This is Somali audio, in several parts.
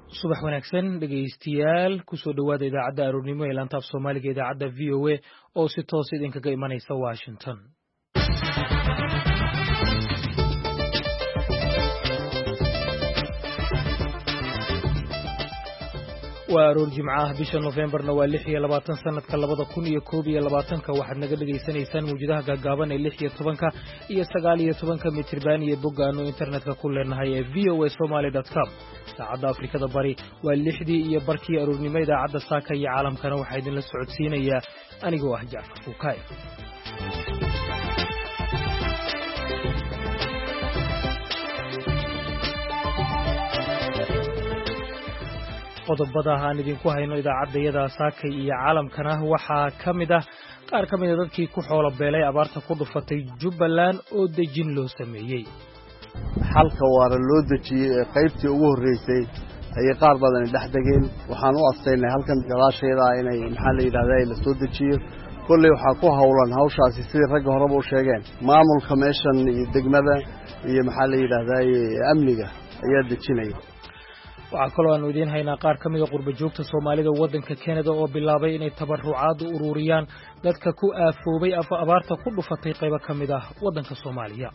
subax wanaagsan dhegaystayaal kusoo dhawaada idaacadda aroornimo ee laanta af Soomaaliga idaacadda VOA oo si toos idinkaga imanaysa Washington. waa aroor jimco ah bisha Novembarna waa 26 sanadka 2021 waxaad naga dhageysanaysaan muujadaha gaagaaban ee 16 iyo 19 mitirban iyo boggaano internetka ku leenahay ee voasomali.com. saacadda Afrikada Bari waa 6 iyo barkii aroornimo idaacadda saaka iyo caalamkana waxaa idinla socodsiinaya anigoo ah Jaafar Fuukaay. qodobada aan idinku hayno idaacadayada saakay iyo caalamkana waxaa kamid ah qaar kamid dadkii ku xoolo beelay abaarta ku dhufatay Jubbaland oo dejin loo sameeyay. xalka waara loo dejiyay qaybtii ugu horeysay ay qaar badan dhaxdageen waxaan u asteynay halkan gadaasheeda inay maxaa la yiraahdaa la soo dejiyo kulli waxa ku hawlan hawshaasi sidii rag horeba u sheegeen maamulka meeshan iyo degmada iyo maxaa la yiraahdaa amniga ayaa dejinay. waxaa kaloo aan idin haynaa qaar ka mid ah qurba joogta Soomaalida waddanka Canada oo bilaabay inay tabarucaad u ururiyaan dadka ku aafoobay abaarta ku dhufatay qaybo ka mid ah waddanka Soomaaliya.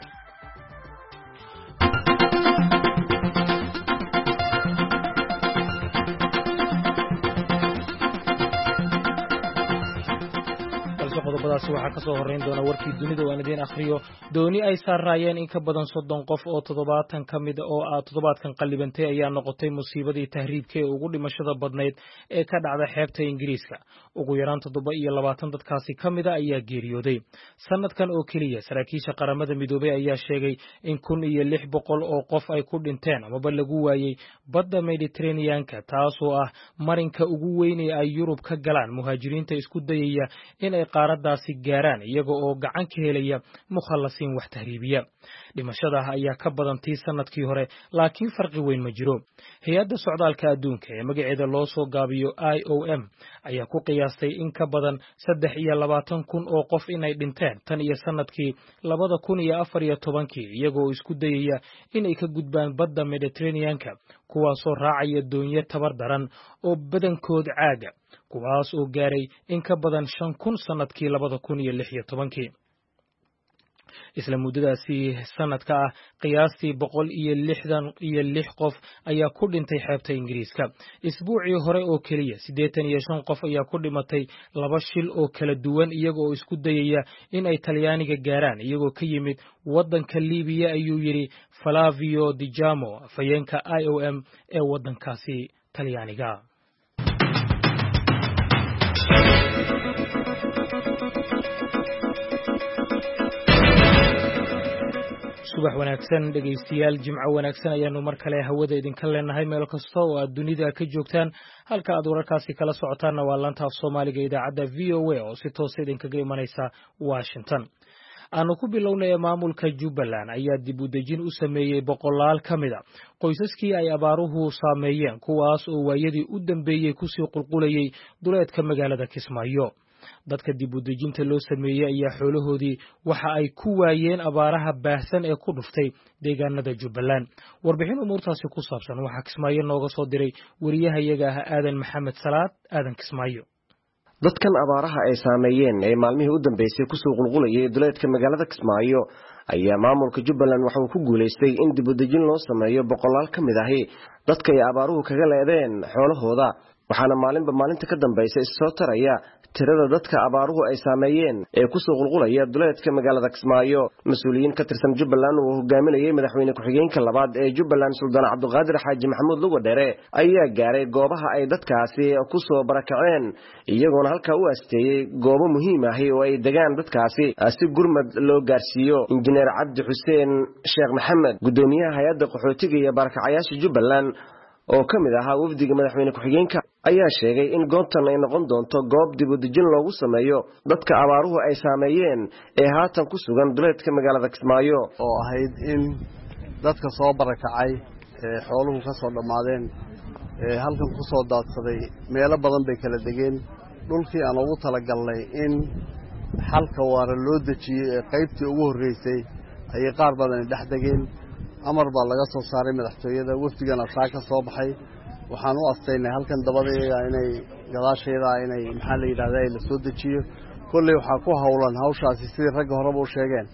qodobadaasi waxaa ka soo horeyn doona warkii dunida oo aan idin akhriyo. dooni ay saarayeen in ka badan 30 qof oo 70 ka mid oo toddobaadkan qalibantay ayaa noqotay musiibadii tahriibka ee ugu dhimashada badnayd ee ka dhacda xeebta Ingiriiska. ugu yaraan 27 dadkaasi ka mid ah ayaa geeriyooday sanadkan oo kaliya. saraakiisha qaramada midoobay ayaa sheegay in 1600 oo qof ay ku dhinteen amaba lagu waayay badda Mediterranean-ka, taasoo ah marinka ugu weyn ee ay Yurub ka galaan muhaajiriinta isku dayaya in ay qaaradaasi gaaraan iyaga oo gacan ka helaya mukhallasiin wax tahriibiya. dhimashada ayaa ka badantii sanadkii hore, laakiin farqi weyn ma jiro. hay'adda socdaalka adduunka ee magaceeda loo soo gaabiyo IOM ayaa ku qiyaastay in ka badan 23,000 oo qof inay dhinteen tan iyo sanadkii 2014 iyagoo isku dayaya inay ka gudbaan badda Mediterranean-ka, kuwaasoo raacaya doonyo tabar daran oo badankood caaga, kuwaas oo gaaray in ka badan 5,000 sanadkii 2016. isla muddadaasi sanadka ah qiyaastii 166 qof ayaa ku dhintay xeebta Ingiriiska. isbuucii hore oo kaliya 85 qof ayaa ku dhimatay 2 shil oo kala duwan iyagoo isku dayaya in ay Talyaaniga gaaraan iyagoo ka yimid waddanka Liibiya, ayuu yiri Flavio Di Giamo, afhayeenka IOM ee waddankaasi Talyaaniga. subax wanaagsan dhegaystayaal, jimco wanaagsan ayaanu mar kale hawada idinka leenahay meel kasta oo aad dunida ka joogtaan. halka aad wararkaasi kala socotaanna waa laanta af Soomaaliga idaacadda VOA oo si toos idinkaga imanaysa Washington. aanu ku bilownay maamulka Jubbaland ayaa dib u dejin u sameeyay boqolaal ka mid ah qoysaskii ay abaaruhu saameeyeen, kuwaas oo waayadii u dambeeyay ku sii qulqulayay duleedka magaalada Kismaayo. dadka dib u dejinta loo sameeyay ayaa xoolahoodii waxa ay ku waayeen abaaraha baahsan ee ku dhuftay deegaanada Jubbaland. warbixin umuurtaasi ku saabsan waxaa Kismaayo nooga soo diray wariyahayaga Aadan Maxamed Salaad. aadan Kismaayo. dadkan abaaraha ay saameeyeen ee maalmihii u dambeysay ku soo qulqulayay duleedka magaalada Kismaayo ayaa maamulka Jubbaland waxa uu ku guuleystay in dib u dejin loo sameeyo boqolaal ka mid ah dadka ay abaaruhu kaga leedeen xoolahooda, waxaana maalinba maalinta ka dambeysay soo taraya tirada dadka abaaruhu ay saameeyeen ee ku soo qulqulaya duleedka magaalada Kismaayo. mas'uuliyiin ka tirsan Jubbaland oo hogaaminayay madaxweyne ku-xigeenka labaad ee Jubbaland Suldaan Cabdiqaadir Xaaji Maxamuud Lugo Dheere ayaa gaaray goobaha ay dadkaasi ku soo barakaceen, iyagoona halkaa u asteeyay goobo muhiim ah oo ay degaan dadkaasi si gurmad loo gaarsiiyo. injineer Cabdi Xuseen Sheekh Maxamed, gudoomiyaha hay'adda qaxootiga iyo barakacayaasha Jubbaland oo ka mid ahaa wafdiga madaxweyne ku-xigeenka, ayaa sheegay in goobtan ay noqon doonto goob dib u dejin loogu sameeyo dadka abaaruhu ay saameeyeen ee haatan ku sugan duleedka magaalada Kismaayo. oo ahayd in dadka soo barakacay ee xooluhu ka soo dhamaadeen ee halkan ku soo daadsaday meelo badan bay kala degeen. dhulkii aan ugu talagalnay in xalka waara loo dejiyay qaybtii ugu horeysay ay qaar badan dhaxdageen. amar baa laga soo saaray madaxtooyada, wafdigana saa ka soo baxay waxaan u astaynay halkan dabadeeda inay gadaasheeda inay maxaa la yidhahdaa la soo dejiyo kolley waxaa ku hawlan hawshaasi sidii ragga horeba u sheegeen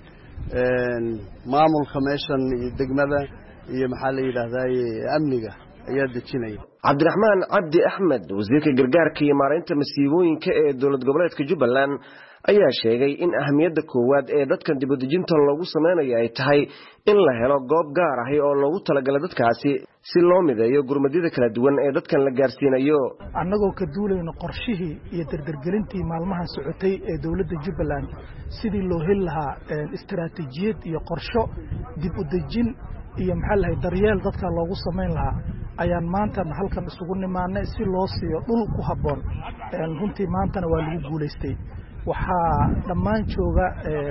maamulka meeshan iyo degmada iyo maxaa la yidhahdaa amniga ayaa dejinaya. cabdiraxmaan cabdi axmed wasiirka gargaarka iyo maareynta masiibooyinka ee dowlad goboleedka Jubbaland ayaa sheegay in ahmiyadda koowaad ee dadkan dib u dejinta loogu sameynayo ay tahay in la helo goob gaar ah oo loogu talagalay dadkaasi si loo mideeyo gurmadida kala duwan ee dadkan la gaarsiinayo. annagoo ka duulayno qorshihii iyo dardargelintii maalmaha socotay ee dowladda Jubbaland sidii loo heli lahaa istiraatiijiyad iyo qorsho dib u dejin iyo maxaa la daryeel dadka loogu sameyn lahaa ayaan maanta halkan isugu nimaanay si loo siiyo dhul ku habboon. runtii maantana waa lagu guuleystay. waxaa dhammaan jooga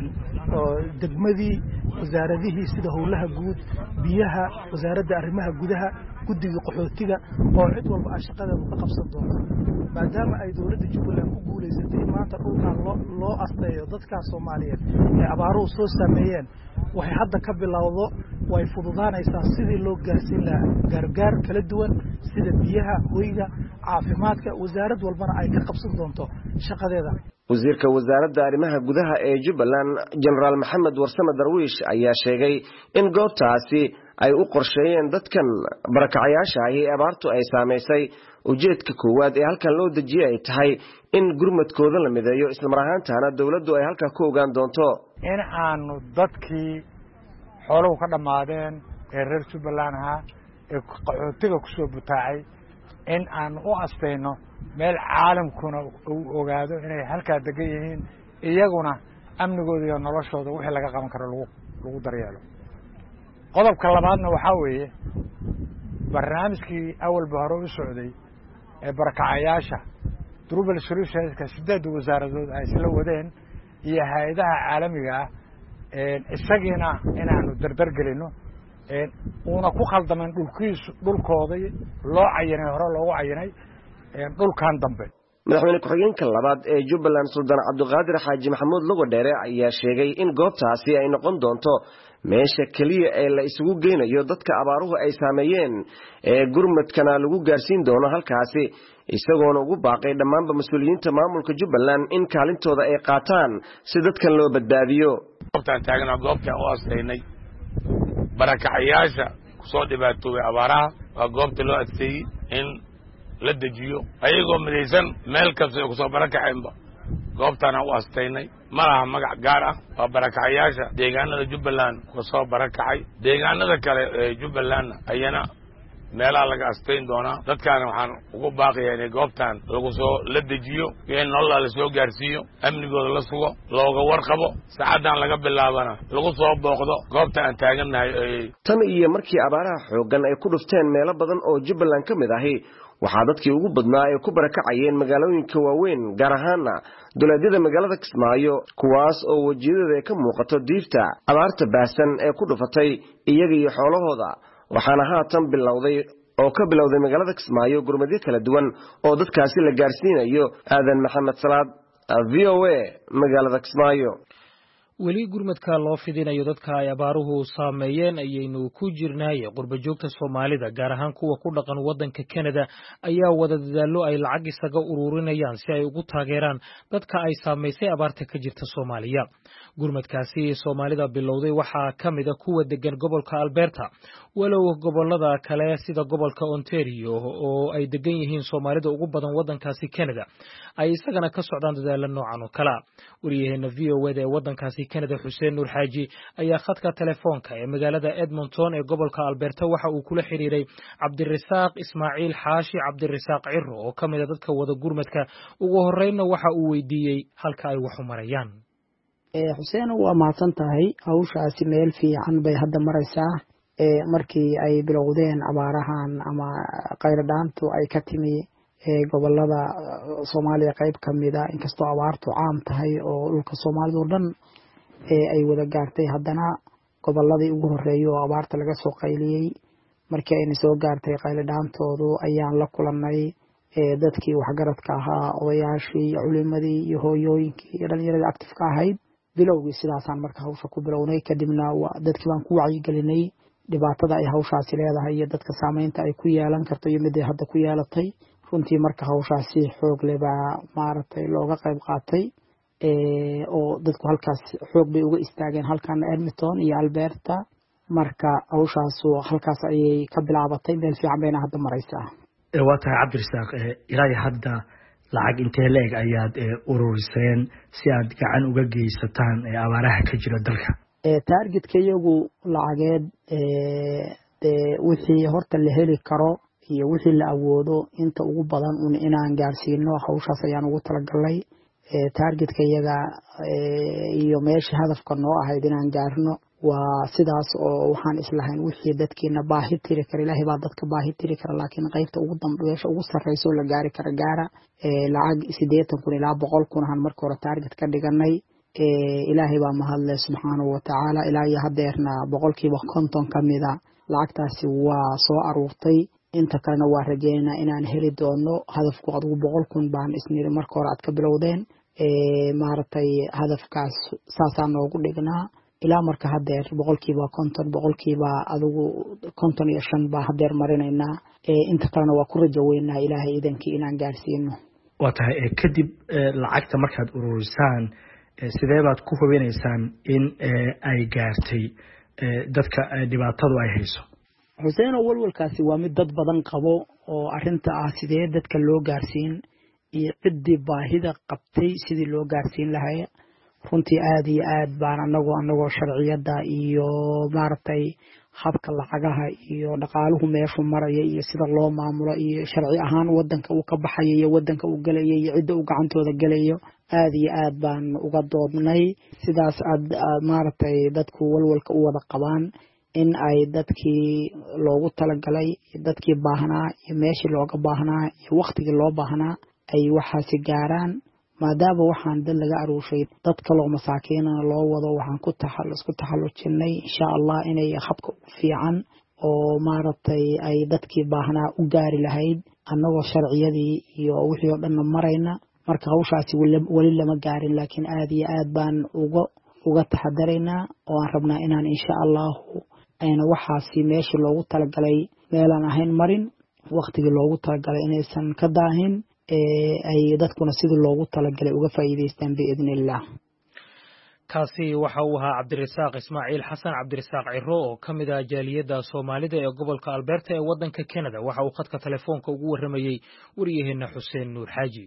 degmadii wasaaradihii sida howlaha guud biyaha wasaaradda arrimaha gudaha guddiga qaxootiga oo cid walba ay shaqadeedu ka qabsan doonto maadaama ay dowladda Jubbaland ku guuleysatay maanta dhulkan loo asteeyo dadka Soomaaliyeed ee abaaruhu soo saameeyeen waxay hadda ka bilowdo way fududaanaysaa sidii loo gaarsiin lahaa gargaar kala duwan sida biyaha hoyga caafimaadka wasaarad walbana ay ka qabsan doonto shaqadeeda. wasiirka wasaaradda arrimaha gudaha ee Jubbaland General Maxamed Warsame Darwiish ayaa sheegay in goobtaasi ay u qorsheeyeen dadkan barakacayaasha ah ee abaartu ay saameysay ujeedka koowaad ee halkan loo dejiyay ay tahay in gurmadkooda la mideeyo isla mar ahaantaana dawladdu ay halka ku ogaan doonto in aanu dadkii xooluhu ka dhamaadeen ee reer Jubbaland ahaa ee qaxootiga ku soo butaacay in aan u asteyno meel caalamkuna uu ogaado inay halka degan yihiin iyaguna amnigooda iyo noloshooda wixii laga qaban karo lagu daryeelo. qodobka labaadna waxa weeye barnaamijkii awalba hore u socday ee barakacayaasha Global Solutions-ka 8 wasaaradood ay isla wadeen iyo hay'adaha caalamiga ah isagina inaanu dardar gelino una ku khaldaman dhulkooda loo cayinay hore loogu cayinay dhulkan dambe. madaxweyne ku-xigeenka labaad ee Jubbaland Sultan Cabdiqaadir Xaaji Maxamuud Lugodheere ayaa sheegay in goobtaasi ay noqon doonto meesha kaliya ee la isugu geynayo dadka abaaruhu ay saameeyeen ee gurmadkana lagu gaarsiin doono halkaasi isagoona ugu baaqay dhammaanba mas'uuliyiinta maamulka Jubbaland in kaalintooda ay qaataan si dadkan loo badbaadiyo. goobtan taagna goobta oo asteynay barakacayaasha ku soo dhibaatoobay abaaraha waa goobta loo asteeyay in la dejiyo ayagoo midaysan meel kasta ku soo barakaceenba goobtana u asteynay malaha magac gaar ah waa barakacayaasha deegaanada Jubbaland ku soo barakacay deegaanada kale ee Jubbaland ayana meelaha laga asteyn doona dadkaana waxaan ugu baaqayaa in goobtan lagu soo la dejiyo in nolol la soo gaarsiiyo amnigooda la sugo looga warqabo saacadan laga bilaabana lagu soo booqdo goobta aan taaganahay tan iyo markii abaaraha xoogan ay ku dhufteen meelo badan oo Jubbaland ka mid ahi waxaa dadkii ugu badnaa ay ku barakacayeen magaalooyinka waaweyn gaar ahaana dowladda magaalada Kismaayo kuwaas oo wajiyada ay ka muuqato diifta abaarta baasan ee ku dhufatay iyaga iyo xoolahooda waxaana haatan bilowday magaalada Kismaayo gurmadyo kala duwan oo dadkaasi la gaarsiinayo. aadan maxamed salaad VOA magaalada Kismaayo. weli gurmadka loo fidinayo dadka ay abaaruhu saameeyeen ayaynu ku jirnay qurba joogta Soomaalida gaar ahaan kuwa ku dhaqan wadanka Canada ayaa wada dadaalo ay lacag isaga ururinayaan si ay ugu taageeraan dadka ay saameysay abaarta ka jirta Soomaaliya. gurmadkaasi Soomaalida bilowday waxaa kamid ah kuwa degan gobolka Alberta walow gobolada kale sida gobolka Ontario oo ay degan yihiin Soomaalida ugu badan wadankaasi Canada ay isagana ka socdaan dadaalo noocan oo kala wariyaheena VOA ee wadankaasi Canada Xuseen Nuur Xaaji ayaa khadka telefoonka ee magaalada Edmonton ee gobolka Alberta waxa uu kula xiriiray Cabdirasaaq Ismaaciil Xaashi Cabdirasaaq Ciro oo kamid ah dadka wada gurmadka ugu horreynna waxa uu weydiiyay halka ay wax u marayaan. Xuseen waa mahadsan tahay hawshaasi meel fiican bay hadda maraysaa markii ay bilowdeen abaarahan ama qayradhaantu ay ka timi gobolada Soomaaliya qayb kamid ah inkastoo abaartu caam tahay oo dhulka Soomaalida oo dhan ay wada gaartay haddana goboladii ugu horeeyay oo abaarta laga soo qayliyay markii ay soo gaartay qayradhaantoodu ayaan la kulanay dadkii waxgaradka ahaa odayaashii culimadii iyo hooyooyinkii iyo dhalinyarada active ka ahayd bilowgii sidaasaan marka hawsha ku bilownay kadibna dadkii baan ku wacyi gelinay dhibaatada ay hawshaasi leedahay iyo dadka saameynta ay ku yeelan karto iyo mid ay hadda ku yeelatay. runtii marka hawshaasi xoog leh baa maaragtay looga qayb qaatay oo dadku halkaas xoog bay uga istaageen halkan Edmonton iyo Alberta. marka hawshaas halkaas ayay ka bilaabatay, meel fiican bayna hadda maraysaa. waa tahay Cabdirasaaq, ilaa hadda lacag intee leeg ayaad ururiseen si aad gacan uga geysataan abaaraha ka jira dalka? targetka iyagu lacageed wixii horta la heli karo iyo wixii la awoodo inta ugu badan inaan gaarsiino hawshaas ayaan ugu talagalnay. targetka iyaga iyo meesha hadafka noo ahayd inaan gaarno waa sidaas, oo waxaan islahayn wixii dadkiina baahi tiri kara, ilaahay baa dadka baahi tiri kara, laakiin qaybta ugu dambeysha ugu sarreyso la gaari kara gaara. lacag 80,000 ilaa 100,000 aan markii hore target ka dhiganay. ilaahay baa mahadle subxaanahu wa tacaala, ilaa iyo hadeerna 50% kamida lacagtaasi waa soo aruurtay. inta kalena waa rajeynaa inaan heli doono. hadafku adigu 100,000 baan isniri marka hore aad ka bilowdeen. maaragtay hadafkaas saasaa noogu dhignaa ilaa marka hadeer 50%, 50% adigu 55 baa hadeer marinaynaa. inta kalena waa ku rajo weynaa ilaahay idankii inaan gaarsiino. waa tahay kadib lacagta markaad ururisaan sidee baad ku hubinaysaan in ay gaartay dadka dhibaatadu ay hayso? Xuseen, walwalkaasi waa mid dad badan qabo oo arinta ah sidee dadka loo gaarsiin iyo cidii baahida qabtay sidii loo gaarsiin lahaa. runtii aad iyo aad baan anagoo sharciyada iyo maaragtay habka lacagaha iyo dhaqaaluhu meeshu maraya iyo sida loo maamulo iyo sharci ahaan wadanka uu ka baxayo iyo wadanka uu galayo iyo cidda uu gacantooda galayo aad iyo aad baan uga doodnay. sidaas aad maaragtay dadku walwalka u wada qabaan in ay dadkii loogu talagalay, dadkii baahnaa iyo meeshii looga baahnaa iyo waqtigii loo baahnaa ay waxaasi gaaraan. maadaama waxaan dad laga aruushay dad kaloo masaakiinana loo wado, waxaan isku taxallujinay insha Allah inay habka u fiican oo maaragtay ay dadkii baahnaa u gaari lahayd annagoo sharciyadii iyo wixii oo dhan marayna. marka hawshaasi wali lama gaarin, laakiin aad iyo aad baan uga taxadaraynaa oo aan rabnaa inaan insha Allah ayna waxaasi meeshii loogu talagalay meelaan ahayn marin, waqtigii loogu talagalay inaysan ka daahin, ay dadkuna sidii loogu talagalay uga faa'iideystaan biidnillah. kaasi waxa uu ahaa Cabdirasaaq Ismaaciil Xasan Cabdirasaaq Ciro oo ka mid ah jaaliyadda Soomaalida ee gobolka Alberta ee wadanka Canada. waxa uu khadka telefoonka ugu waramayay wariyaheena Xuseen Nuur Xaaji.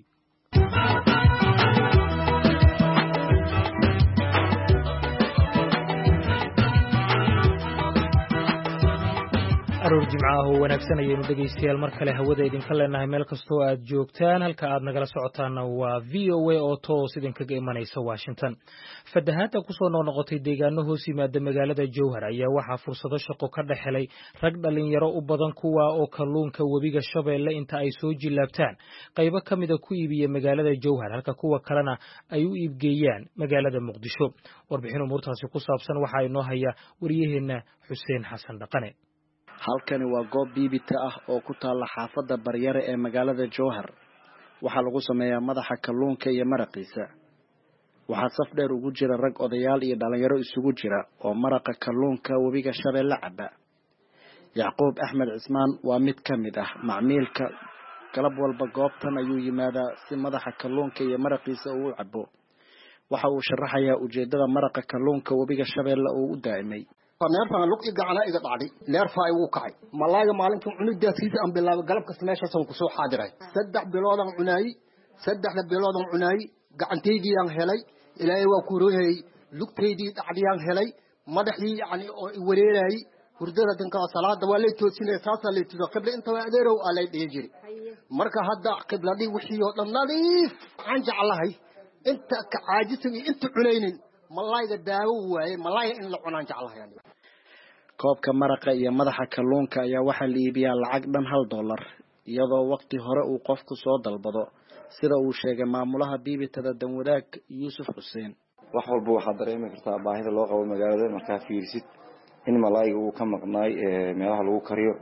aroor jimcaha oo wanaagsan ayaynu dhegaystayaal mar kale hawada idinka leenahay meel kastoo aad joogtaan. halka aad nagala socotaana waa VOA oo toos idinkaga imanaysa Washington. fatahaadda kusoo noqnoqotay deegaano hoos yimaada magaalada Jowhar ayaa waxaa fursado shaqo ka dhex helay rag dhalinyaro u badan kuwa oo kalluunka webiga Shabeelle inta ay soo jilaabtaan qaybo ka mid ah ku iibiya magaalada Jowhar, halka kuwa kalena ay u iibgeeyaan magaalada Muqdisho. warbixin umuurtaasi ku saabsan waxa inoo haya wariyaheena Xuseen Xasan Dhaqane. halkani waa goob biibita ah oo ku taala xaafadda Baryare ee magaalada Jowhar. waxaa lagu sameeyaa madaxa kalluunka iyo maraqiisa. waxaa saf dheer ugu jira rag odayaal iyo dhalinyaro isugu jira oo maraqa kalluunka webiga Shabeelle caba. Yacquub Axmed Cismaan waa mid ka mid ah macmiilka. galab walba goobtan ayuu yimaadaa si madaxa kalluunka iyo maraqiisa uu cabo. waxa uu sharaxayaa ujeedada maraqa kalluunka webiga Shabeelle uu u daa'imay. neerfaan lug igacana iga dhacday neerfaa igu kacay malaaga maalintii cunidaasiisa aan bilaabay galabkas meeshaasaan ku soo xaadiray 3 biloodan cunaay 3 biloodan cunaay gacanteydii aan helay ilaahay waa ku rooyay lugteydii dhacdiyaan helay madaxii yani oo wareeray hurdada danka salaada waa lay toosinay taasa lay tuso qibla inta waa adeerow alay dhijiri marka hadda qibladii wixii oo dhan nadiif aan jeclahay inta ka caajisay inta cunaynin malaaga daawo waaye malaaga in la cunaan jeclahay yani. koobka maraqa iyo madaxa kalluunka ayaa waxaa la iibiyaa lacag dhan $1 iyadoo waqti hore uu qofku soo dalbado, sida uu sheegay maamulaha biibitada Danwadaag Yuusuf Xuseen. wax walba waxaad dareemi kartaa baahida loo qabo magaalada markaa fiirsid in malaayga uu ka maqnaay meelaha lagu kariyo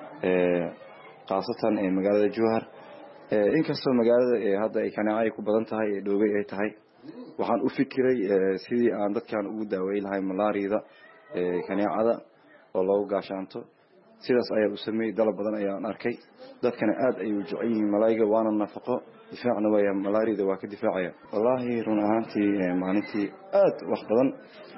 qaasatan magaalada Jowhar. inkastoo magaalada hadda ay kanacay ku badan tahay dhoobay ay tahay, waxaan u fikiray sidii aan dadkan ugu daaweyn lahay malaariyada kaneecada oo loogu gaashaanto sidaas ayaa u sameeyay dalab badan ayaan arkay dadkana aad ay u jecel yihiin malaayga waana nafaqo difaacna waa malaarida waa ka difaacaya wallahi run ahaantii maalintii aad wax badan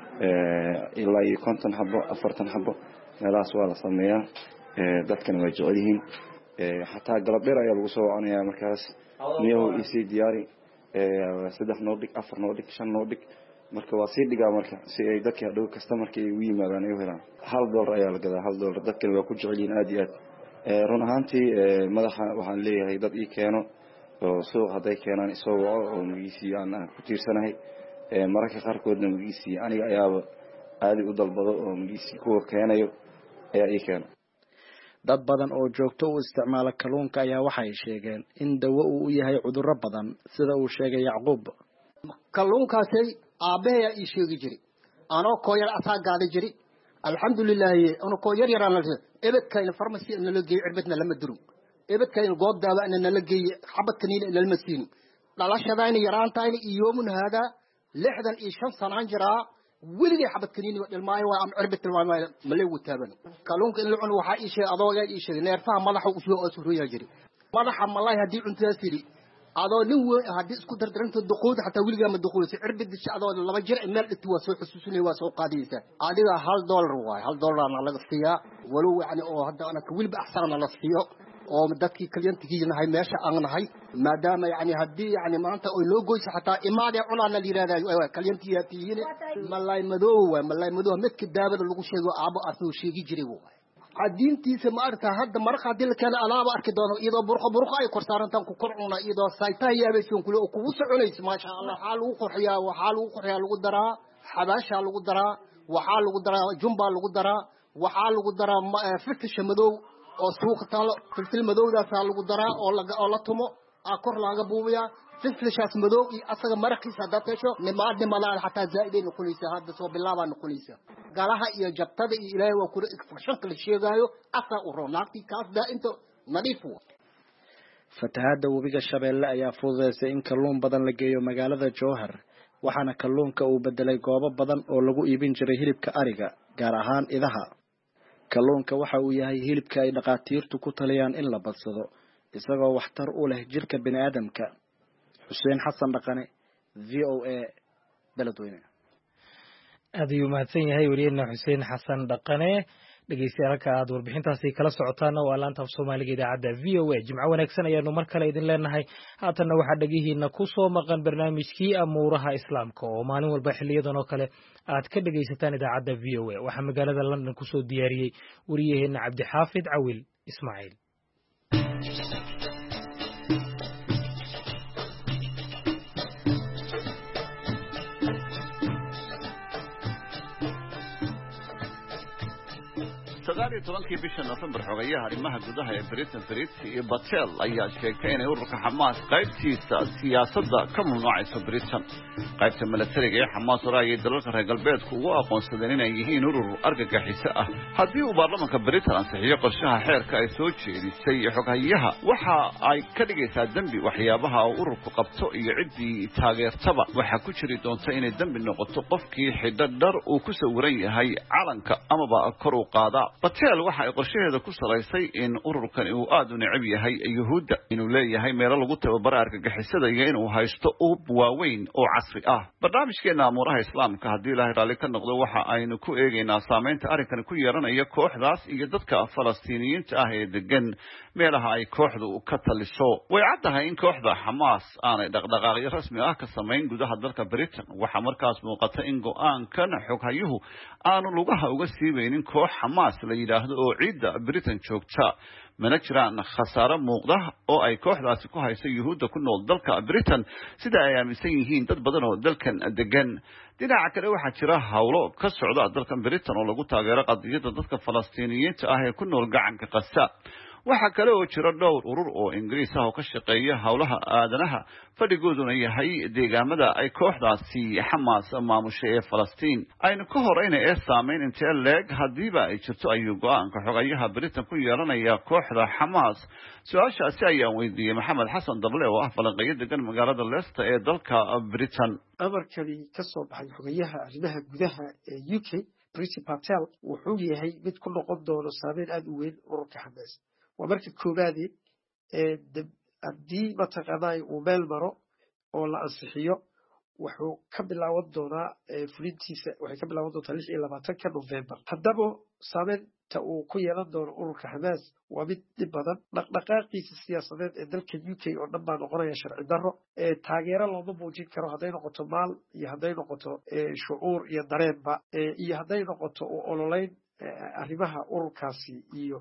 ilaa 50 xabo 40 xabo meelahaas waa la sameeyaa dadkana way jecel yihiin xataa galab dheer ayaa lagu soo wacanayaa markaas niyow isii diyaari 3 noodhig 4 noodhig 5 noodhig marka waa sii dhigaa marka si ay dadka hadhow customerka ay u yimaadaan ay u helaan $1 ayaa la gadaa $1 dadkana waa ku jecel yihiin aad iyo aad run ahaantii madaxa waxaan leeyahay dad ii keeno oo suuq haday keenaan isoo waco oo magiisii aan ku tiirsanahay mararka qaarkoodna magiisii aniga ayaaba aad u dalbado oo magiisii kuwa keenayo ayaa ii keeno dad badan oo joogto u isticmaala kalluunka ayaa waxay sheegeen in dawo uu u yahay cudurro badan sida uu sheegay Yacquub kalluunkaasi aabahay ii sheegi jiray anoo kooyar asaa gaada jiray alxamdulillah anoo kooyar yaraan ebedkayna farmasi in la geeyo cirbadna lama duro ebedkayna goob daawa in la geeyo xabad kaniin in la masiin dhalashadayna yaraantayna iyoomun hada 65 sano jiraa weligay xabad kaniin dhilmaayo waa am cirbad tilmaamay malay wataaban kalluunka in la cuno waxa ii sheegay adooga ii sheegay neerfaha madaxa u soo suurooyaa jiray madaxa malay hadii cuntada siri adoo nin weyn hadii isku dardaranto duqood xataa wiliga ma duqood cirbad adoo laba jir meel dhigto waa soo xusuusinay waa soo qaadaysa adiga $1 waay $1 aan laga siiyaa walow yani oo hadda ana wiliba ahsan la siiyo oo dadkii kliyantigiinahay meesha aan nahay maadaama yani hadii yani maanta oo loo goyso xataa imaade cunana liiraadayo kliyantiyaatiina malay madow midka daabada lagu sheego aabo asoo sheegi jiray waay عدينتي سمعت هذا مرق عدل كان ألعاب أركضان إذا برخ أي كرسان تنكو كرعنا إذا سايتها يا بيسون كله وكوس عليس ما شاء الله حال وقرحيا وحال وقرحيا القدرة حباش على القدرة وحال القدرة جنب على القدرة وحال القدرة فتش مدو أو سوق تال في المدو ده سال القدرة أو لا تمو أكر لاجا بويا فتش مدو أصلا مرقي سادات شو نماد نملا حتى زائدين نقوليسه هذا سو بالله نقوليسه قالها يا جبتة إلهي وكل فشكل الشيء جايو أصلا وروناقتي كاس ده أنتو نظيفه فتهاد وبيج الشباب لا يا فوز سين كلون بدن لجيو مجال جوهر وحنا كلون كأو بدل جواب بدن أو لجو يبين جري هيلب كأرجع جارهان إذاها كلون كوحوي هي هيلب كأي نقاتير تكوتليان إلا بصدق إسقى واحتر أوله جرك بني آدم ك حسين حسن رقني VOA بلدوينه aad ayuu mahadsan yahay wariyeena Xuseen Xasan Dhaqane dhageystayaal aad warbixintaasi kala socotaana waa laanta af Soomaaliga idaacada VOA jimco wanaagsan ayaanu mar kale idin leenahay haatan waxa dhagihiina ku soo maqan barnaamijkii amuuraha islaamka oo maalin walba xiliyadan oo kale aad ka dhageysataan idaacada VOA waxa magaalada London ku soo diyaariyay wariyeena Cabdi Xaafid Cawil Ismaaciil sagaal tobankii bisha November xogayaha arrimaha gudaha ee Britain iyo Batel ayaa sheegay in ururka Hamas qaybtiisa siyaasadda ka mamnuucayso Britain qaybta militariga ee Hamas raayay dalalka reer galbeedku ugu aqoonsadeen inay yihiin urur argagixiso ah haddii uu baarlamaanka Britain ansixiyo qorshaha xeerka ay soo jeedisay xogayaha waxa ay ka dhigaysaa dambi waxyaabaha uu ururku qabto iyo cidii taageertaba waxa ku jiri doonta inay dambi noqoto qofkii xidhadhar uu ku sawiran yahay calanka amaba kor u qaada Batel waxa ay qorshaheeda ku salaysay in ururkan uu aad u necab yahay Yuhuudda inuu leeyahay meelo lagu tababaro argagixisada iyo inuu haysto ub waaweyn oo casri ah barnaamijkeena amuuraha islaamka haddii Ilaahay raali ka noqdo waxa aynu ku eegaynaa saameynta arrinkan ku yeelanaya kooxdaas iyo dadka Falastiiniyiinta ah ee degan meelaha ay kooxdu ka taliso way caddahay in kooxda Hamas aanay dhaqdhaqaaqyo rasmi ah ka samayn gudaha dalka Britain waxa markaas muuqata in go'aankan xoghayuhu aanu lugaha uga siibaynin koox Hamas la yiraahdo oo ciidda Britain joogta mana jiraan khasaare muuqda oo ay kooxdaasi ku hayso Yuhuudda ku nool dalka Britain sida ay aaminsan yihiin dad badan oo dalkan degan dhinaca kale waxaa jira hawlo ka socda dalka Britain oo lagu taageero qadiyadda dadka Falastiiniyiinta ah ee ku nool gacanka Gaza waxa kale oo jira dhowr urur oo Ingiriis ah oo ka shaqeeya hawlaha aadanaha fadhigooduna yahay deegaamada ay kooxdaasi Hamas maamushay ee Falastiin aynu ka horeyna ee saameyn intee leeg hadiiba ay jirto ayuu go'aanka xogayaha Britain ku yeelanaya kooxda Hamas su'aashaasi ayaan weydiiyay Maxamed Xasan Dable oo ah falanqeeyo degan magaalada Leicester ee dalka Britain amarkani ka soo baxay xogayaha arrimaha gudaha ee UK Priti Patel wuxuu yahay mid ku noqon doono saameyn aad u weyn ururka Xamaas waa marka koobaad haddii mataqaanaa uu meel maro oo la ansixiyo wuxuu ka bilaaban doonaa fulintiisa waxay ka bilaaban doontaa 26 November haddaba saameynta uu ku yeelan doono ururka Xamaas waa mid dhib badan dhaqdhaqaaqiisa siyaasadeed ee dalka UK oo dhan baa noqonaya sharci darro taageero looma muujin karo hadday noqoto maal iyo hadday noqoto shucuur iyo dareenba iyo hadday noqoto ololeyn arrimaha ururkaasi iyo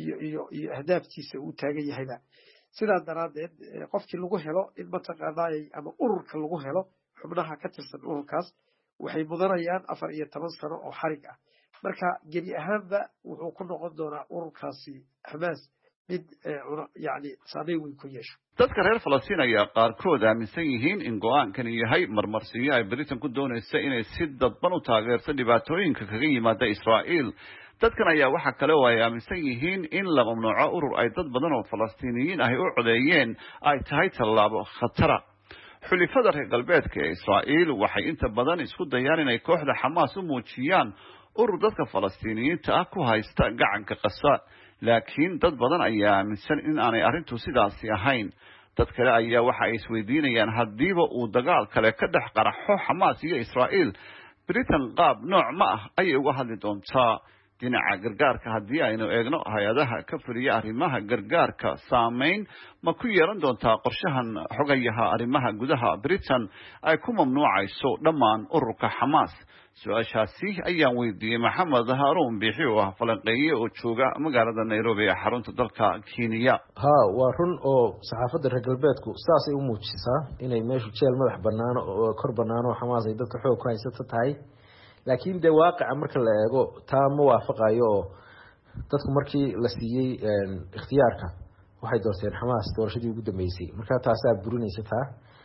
ahdaaftiisa uu taagan yahayba sidaa daraaddeed qofkii lagu helo in mataqaanaa ama ururka lagu helo xubnaha ka tirsan ururkaas waxay mudanayaan 14 sano oo xarig ah marka gebi ahaanba wuxuu ku noqon doonaa ururkaasi Xamaas mid yani saameyn weyn ku yeesho dadka reer Falastiin ayaa qaarkood aaminsan yihiin in go'aankani yahay marmarsiyo ay Britain ku doonayso inay si dadban u taageerto dhibaatooyinka kaga yimaada Israa'iil dadkan ayaa waxa kale oo ay aaminsan yihiin in la mamnuuco urur ay dad badan oo Falastiiniyiin ah u codeeyeen ay tahay tallaabo khatara xulifada reer galbeedka ee Israa'iil waxay inta badan isku dayaan inay kooxda Xamaas u muujiyaan urur dadka Falastiiniyiinta ah ku haysta gacanka Gaza laakiin dad badan ayaa aaminsan in aanay arrintu sidaasi ahayn dad kale ayaa waxa ay isweydiinayaan hadiiba uu dagaal kale ka dhex qaraxo Xamaas iyo Israa'iil Britain qaab nooc ma ah ayay uga hadli doontaa dhinaca gargaarka haddii aynu eegno hay-adaha ka fuliya arrimaha gargaarka saameyn ma ku yeelan doontaa qorshahan xogayaha arrimaha gudaha Britain ay ku mamnuucayso dhammaan ururka Xamaas su-aashaasi ayaan weydiiyey Maxamed Haruun Biixi oo ah falanqeeye oo jooga magaalada Nairobi ee xarunta dalka Kenya waa run oo saxaafadda reer galbeedku saas ay u muujisaa inay meeshu jeel madax bannaan oo kor bannaan oo Xamaas ay dadka xoog ku haysato tahay laakiin de waaqica marka la eego taa ma waafaqayo oo dadku markii la siiyey ikhtiyaarka waxay doorteen Xamaas doorashadii ugu dambeysay marka taasaa burinaysa taa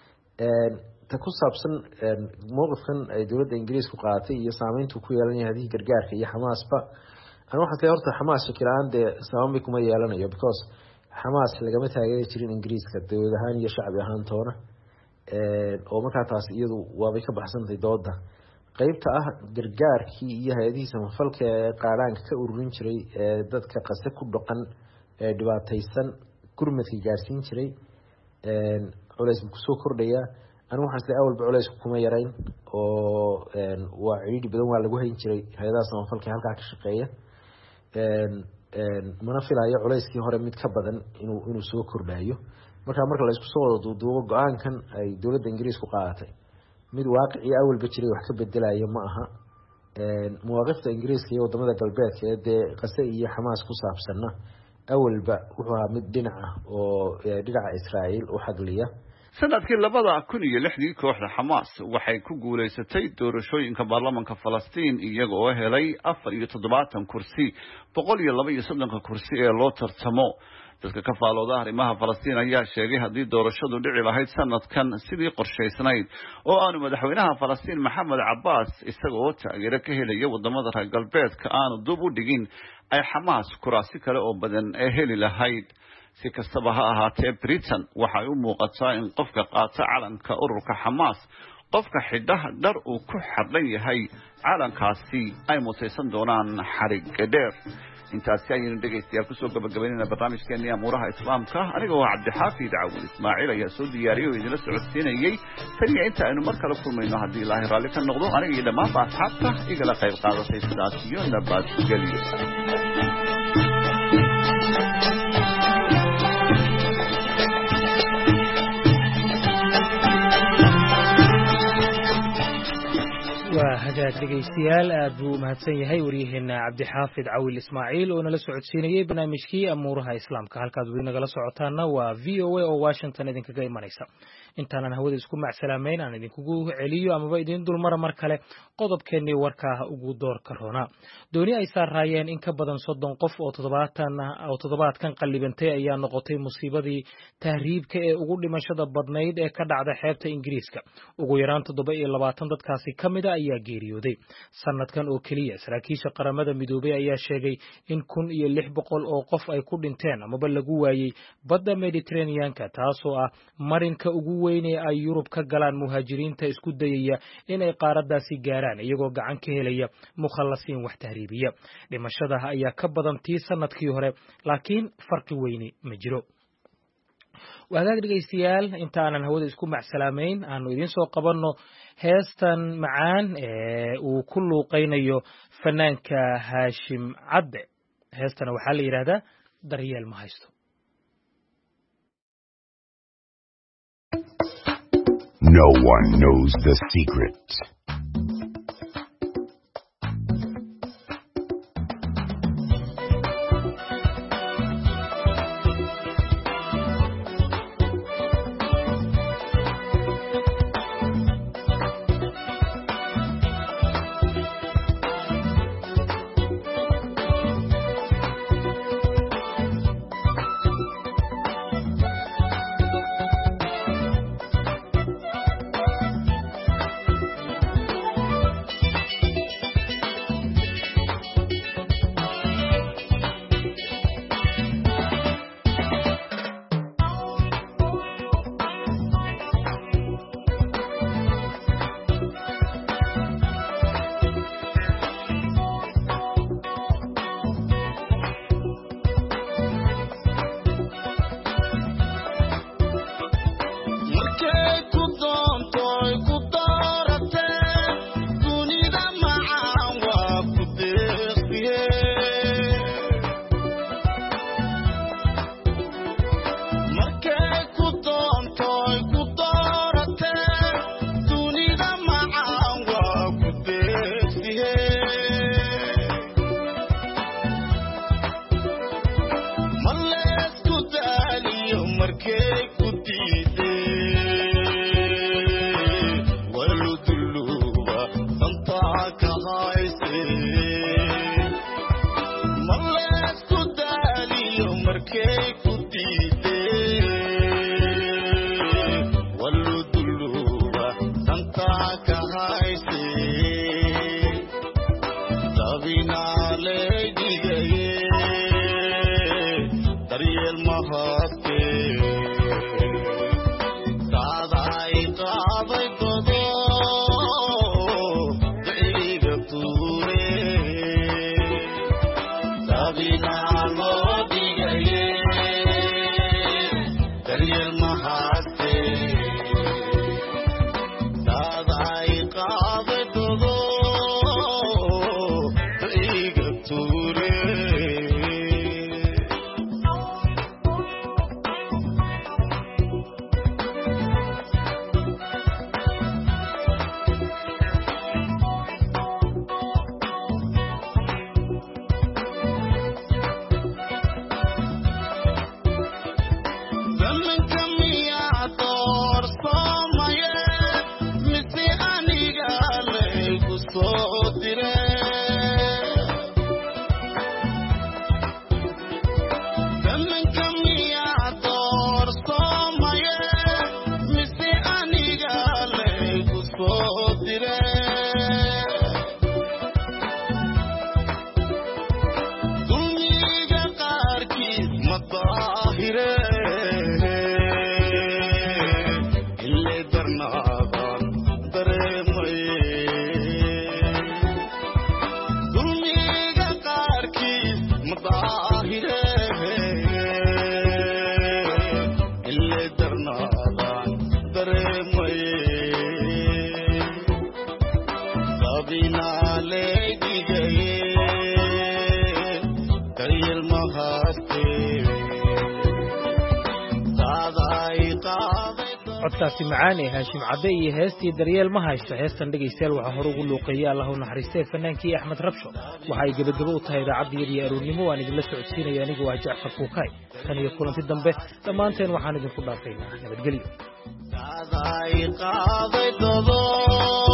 ta ku saabsan mowqifkan ay dowladda Ingiriisku qaadatay iyo saameyntu ku yeelan yahay gargaarka iyo Xamaasba aan waxa ka horta Xamaas shakiraan de saameyn kuma yeelanayo because Xamaas lagama taageeri jirin Ingiriiska dowlad ahaan iyo shacbi ahaan toona oo marka taas iyadu waabay ka baxsantay dooda qaybta ah gargaarkii iyo hay'adihiisa mafalka ee qaaraanka ka ururin jiray dadka qase ku dhaqan dhibaataysan gurmadka gaarsiin jiray culays ku soo kordhaya anigu waxaan isla awalba culays kuma yarayn oo waa ciidi badan waa lagu hayn jiray hay'adaha mafalka halka ka shaqeeya mana filayo culayskii hore mid ka badan inuu soo kordhayo marka la isku soo wada duuduubo go'aankan ay dowladda Ingiriisku qaadatay mid waaqici awalba jiray wax ka bedelayo ma aha muwaaqifta Ingiriiska iyo wadamada galbeedka ee qase iyo Xamaas ku saabsanna awalba wuxuu ahaa mid dhinaca oo dhinaca Israa'iil u xagliya sanadkii 2006 kooxda Xamaas waxay ku guuleysatay doorashooyinka baarlamaanka Falastiin iyaga oo helay 74 kursi 132 kursi ee loo tartamo dadka ka faalooda arrimaha Falastiin ayaa sheegay haddii doorashadu dhici lahayd sanadkan sidii qorshaysnayd oo aanu madaxweynaha Falastiin Maxamed Cabbaas isagoo taageero ka helaya wadamada reer galbeedka aanu dib u dhigin ay Xamaas kuraasi kale oo badan ay heli lahayd si kastaba ha ahaatee Britain waxay u muuqataa in qofka qaata calanka ururka Xamaas qofka xidhaha dhar uu ku xadhan yahay calankaasi ay mutaysan doonaan xarig dheer intaasi ayaynu dhegaystayaal kusoo gabagabaynayna barnaamijkeennii amuuraha islaamka aniga waa cabdixaafid cawil ismaaciil ayaa soo diyaariyey oo idinla socodsiinayey taniya inta aynu mar kale kulmayno haddii ilaahay raalli ka noqdo aniga iyo dhammaanba asxaabta igala qayb qaadatay sidaas iyo nabadgelyo waa hagaag dhegaystayaal aad buu u mahadsan yahay waryaheena cabdixaafid cawil ismaaciil oo nala socodsiinayey barnaamijkii amuuraha islaamka halkaad weli nagala socotaana waa VOA oo Washington idinkaga imanaysa intaanan hawada isku macsalaamayn aan idinkugu celiyo amaba idin dulmara mar kale qodobkeennii warkaa ugu doorka roona dooni ay saarraayeen in ka badan 30 qof oo toddobaadkan qallibantay ayaa noqotay musiibadii tahriibka ee ugu dhimashada badnayd ee ka dhacda xeebta Ingiriiska ugu yaraan 27 dadkaasi kamida ayaa geeriyooday geeriyooday. Sanadkan oo keliya saraakiisha qaramada midoobay ayaa sheegay in 1,600 oo qof ay ku dhinteen amaba lagu waayay badda Mediterranean-ka, taasoo ah marinka ugu weyn ee ay Yurub ka galaan muhaajiriinta isku dayaya inay qaaraddaasi gaaraan iyagoo gacan ka helaya mukhallasiin wax tahriibiya. Dhimashada ayaa ka badan tii sanadkii hore, laakiin farqi weyni ma jiro. Wadaag dhegeystayaal, inta aanan hawada isku macsalaamayn aanu idin soo qabanno heestan macaan ee uu ku luuqaynayo fanaanka Haashim Cadde. Heestana waxaa la yidhaahdaa Daryeel ma haysto. No one knows the secret. codkaasi macaan ee Haashim Cadde iyo heestii Daryeel ma haysto. Heestan dhegeystayaal waxaa hore ugu luuqeeyay Allah u naxariistay fanaankii Axmed Rabsho. Waxa ay gabagabo u tahay idaacadda iyo aroornimo aan idinla socodsiinaya anigu waa Jacfar Kuukay. Tan iyo kulanti dambe dhammaanteen waxaan idinku dhaafaynaa nabadgelyo.